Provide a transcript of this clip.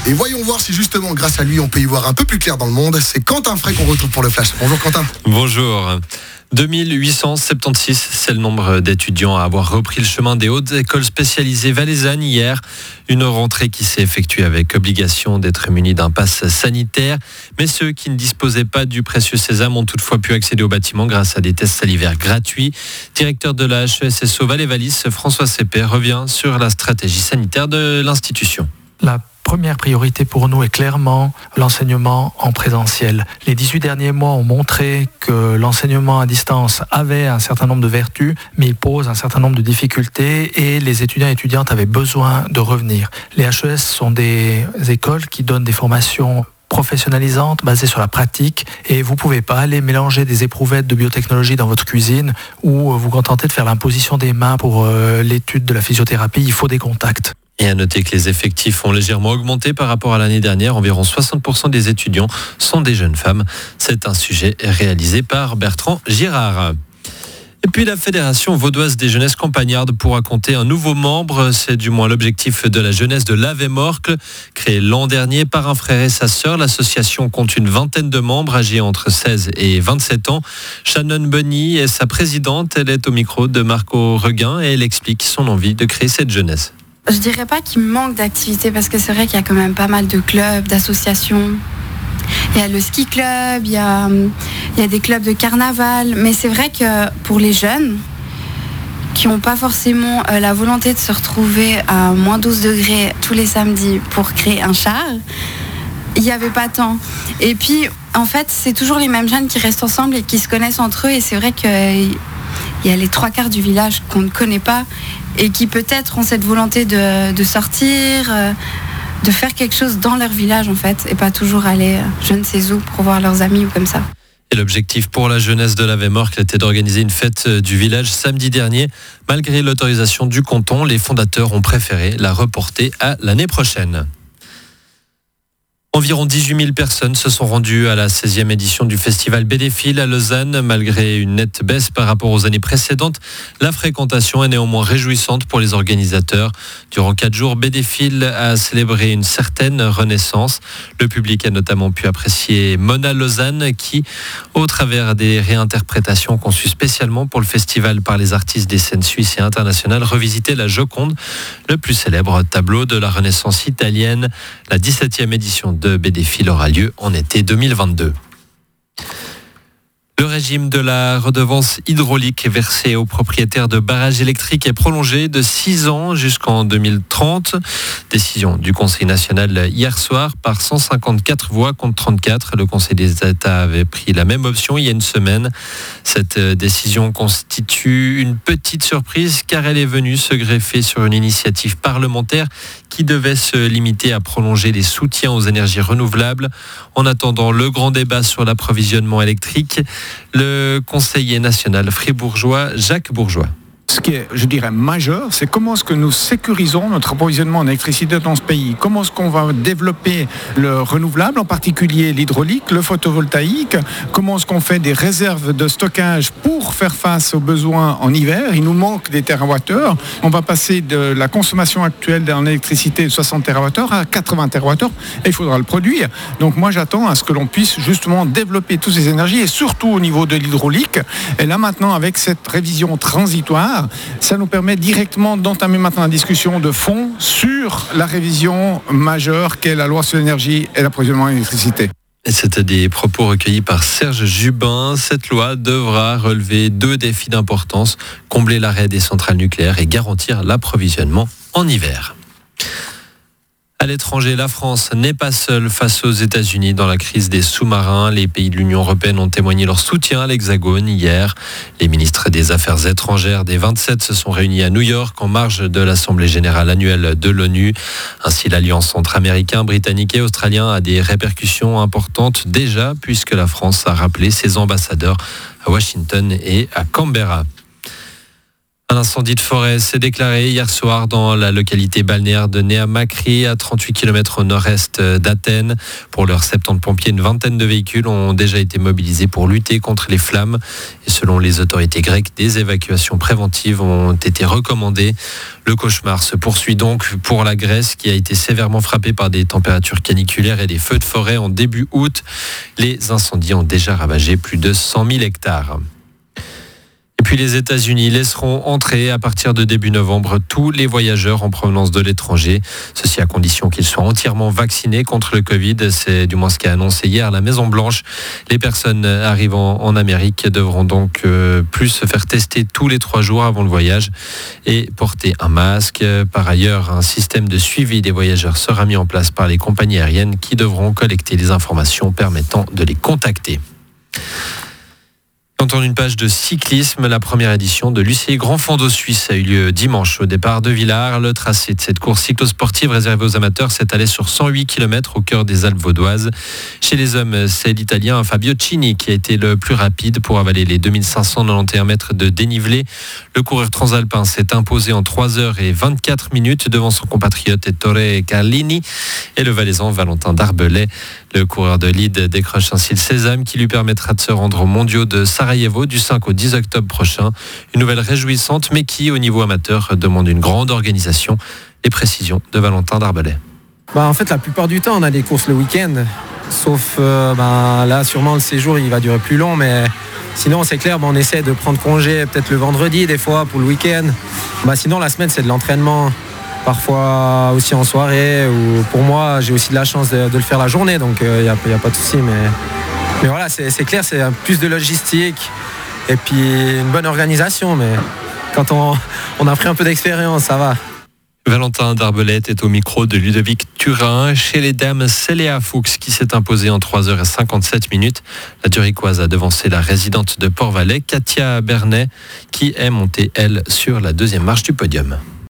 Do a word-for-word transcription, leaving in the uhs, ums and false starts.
Et voyons voir si justement, grâce à lui, on peut y voir un peu plus clair dans le monde. C'est Quentin Frey qu'on retrouve pour le Flash. Bonjour Quentin. Bonjour. deux mille huit cent soixante-seize, c'est le nombre d'étudiants à avoir repris le chemin des hautes écoles spécialisées valaisannes hier. Une rentrée qui s'est effectuée avec obligation d'être munis d'un pass sanitaire. Mais ceux qui ne disposaient pas du précieux sésame ont toutefois pu accéder au bâtiment grâce à des tests salivaires gratuits. Directeur de la H E S S O Valais-Valis, François Seppé, revient sur la stratégie sanitaire de l'institution. La première priorité pour nous est clairement l'enseignement en présentiel. Les dix-huit derniers mois ont montré que l'enseignement à distance avait un certain nombre de vertus, mais il pose un certain nombre de difficultés et les étudiants et étudiantes avaient besoin de revenir. Les H E S sont des écoles qui donnent des formations professionnalisantes basées sur la pratique et vous ne pouvez pas aller mélanger des éprouvettes de biotechnologie dans votre cuisine ou vous contenter de faire l'imposition des mains pour euh, l'étude de la physiothérapie. Il faut des contacts. Et à noter que les effectifs ont légèrement augmenté par rapport à l'année dernière. Environ soixante pour cent des étudiants sont des jeunes femmes. C'est un sujet réalisé par Bertrand Girard. Et puis la Fédération vaudoise des jeunesses campagnardes pourra compter un nouveau membre. C'est du moins l'objectif de la jeunesse de Lavey-Morcle. Créée l'an dernier par un frère et sa sœur, l'association compte une vingtaine de membres âgés entre seize et vingt-sept ans. Shannon Bunny est sa présidente. Elle est au micro de Marco Reguin et elle explique son envie de créer cette jeunesse. Je dirais pas qu'il manque d'activités parce que c'est vrai qu'il y a quand même pas mal de clubs, d'associations. Il y a le ski club, il y a, il y a des clubs de carnaval. Mais c'est vrai que pour les jeunes qui n'ont pas forcément la volonté de se retrouver à moins douze degrés tous les samedis pour créer un char, il n'y avait pas tant. Et puis, en fait, c'est toujours les mêmes jeunes qui restent ensemble et qui se connaissent entre eux. Et c'est vrai qu'il y a les trois quarts du village qu'on ne connaît pas et qui peut-être ont cette volonté de, de sortir, euh, de faire quelque chose dans leur village en fait, et pas toujours aller euh, je ne sais où pour voir leurs amis ou comme ça. Et l'objectif pour la jeunesse de Lavey-Morcle était d'organiser une fête du village samedi dernier. Malgré l'autorisation du canton, les fondateurs ont préféré la reporter à l'année prochaine. Environ dix-huit mille personnes se sont rendues à la seizième édition du festival Bédéphile à Lausanne. Malgré une nette baisse par rapport aux années précédentes, la fréquentation est néanmoins réjouissante pour les organisateurs. Durant quatre jours, Bédéphile a célébré une certaine renaissance. Le public a notamment pu apprécier Mona Lausanne qui, au travers des réinterprétations conçues spécialement pour le festival par les artistes des scènes suisses et internationales, revisitait la Joconde, le plus célèbre tableau de la Renaissance italienne. La dix-septième édition de Bédéphile aura lieu en été deux mille vingt-deux. Le régime de la redevance hydraulique versée aux propriétaires de barrages électriques est prolongé de six ans jusqu'en deux mille trente. Décision du Conseil national hier soir par cent cinquante-quatre voix contre trente-quatre. Le Conseil des États avait pris la même option il y a une semaine. Cette décision constitue une petite surprise car elle est venue se greffer sur une initiative parlementaire qui devait se limiter à prolonger les soutiens aux énergies renouvelables. En attendant le grand débat sur l'approvisionnement électrique, le conseiller national fribourgeois Jacques Bourgeois. Ce qui est, je dirais, majeur, c'est comment est-ce que nous sécurisons notre approvisionnement en électricité dans ce pays. Comment est-ce qu'on va développer le renouvelable, en particulier l'hydraulique, le photovoltaïque. Comment est-ce qu'on fait des réserves de stockage pour faire face aux besoins en hiver. Il nous manque des térawattheures. On va passer de la consommation actuelle en électricité de soixante térawattheures à quatre-vingts térawattheures et il faudra le produire. Donc moi, j'attends à ce que l'on puisse justement développer toutes ces énergies et surtout au niveau de l'hydraulique. Et là, maintenant, avec cette révision transitoire, ça nous permet directement d'entamer maintenant la discussion de fond sur la révision majeure qu'est la loi sur l'énergie et l'approvisionnement en électricité. Et c'était des propos recueillis par Serge Jubin. Cette loi devra relever deux défis d'importance, combler l'arrêt des centrales nucléaires et garantir l'approvisionnement en hiver. À l'étranger, la France n'est pas seule face aux États-Unis dans la crise des sous-marins. Les pays de l'Union européenne ont témoigné leur soutien à l'Hexagone hier. Les ministres des Affaires étrangères des vingt-sept se sont réunis à New York en marge de l'Assemblée générale annuelle de l'ONU. Ainsi, l'alliance entre Américains, Britanniques et Australiens a des répercussions importantes déjà puisque la France a rappelé ses ambassadeurs à Washington et à Canberra. Un incendie de forêt s'est déclaré hier soir dans la localité balnéaire de Néa-Makri, à trente-huit kilomètres au nord-est d'Athènes. Pour l'heure, soixante-dix pompiers, une vingtaine de véhicules ont déjà été mobilisés pour lutter contre les flammes. Et selon les autorités grecques, des évacuations préventives ont été recommandées. Le cauchemar se poursuit donc pour la Grèce, qui a été sévèrement frappée par des températures caniculaires et des feux de forêt en début août. Les incendies ont déjà ravagé plus de cent mille hectares. Et puis les États-Unis laisseront entrer à partir de début novembre tous les voyageurs en provenance de l'étranger. Ceci à condition qu'ils soient entièrement vaccinés contre le Covid. C'est du moins ce qu'a annoncé hier la Maison-Blanche. Les personnes arrivant en Amérique devront donc euh, plus se faire tester tous les trois jours avant le voyage et porter un masque. Par ailleurs, un système de suivi des voyageurs sera mis en place par les compagnies aériennes qui devront collecter les informations permettant de les contacter. Dans une page de cyclisme, la première édition de l'U C I Grand Fondo Suisse a eu lieu dimanche au départ de Villars. Le tracé de cette course cyclosportive réservée aux amateurs s'étalait sur cent huit kilomètres au cœur des Alpes vaudoises. Chez les hommes, c'est l'Italien Fabio Cini qui a été le plus rapide pour avaler les deux mille cinq cent quatre-vingt-onze mètres de dénivelé. Le coureur transalpin s'est imposé en trois heures vingt-quatre minutes devant son compatriote Ettore Carlini et le valaisan Valentin Darbelay. Le coureur de lead décroche ainsi le sésame qui lui permettra de se rendre aux mondiaux de Sarajevo du cinq au dix octobre prochain. Une nouvelle réjouissante, mais qui, au niveau amateur, demande une grande organisation. Les précisions de Valentin Darbelay. Bah en fait, la plupart du temps, on a des courses le week-end. Sauf euh, bah, là, sûrement, le séjour, il va durer plus long. Mais sinon, c'est clair, bah, on essaie de prendre congé peut-être le vendredi, des fois, pour le week-end. Bah, sinon, la semaine, c'est de l'entraînement. Parfois aussi en soirée. Ou pour moi, j'ai aussi de la chance de, de le faire la journée. Donc, il euh, n'y a, y a pas de souci. Mais, mais voilà, c'est, c'est clair, c'est plus de logistique. Et puis, une bonne organisation. Mais quand on, on a pris un peu d'expérience, ça va. Valentin Darbelay est au micro de Ludovic Turin. Chez les dames, c'est Léa Fuchs qui s'est imposée en trois heures cinquante-sept minutes. La Duricoise a devancé la résidente de Port-Valais, Katia Bernet, qui est montée, elle, sur la deuxième marche du podium.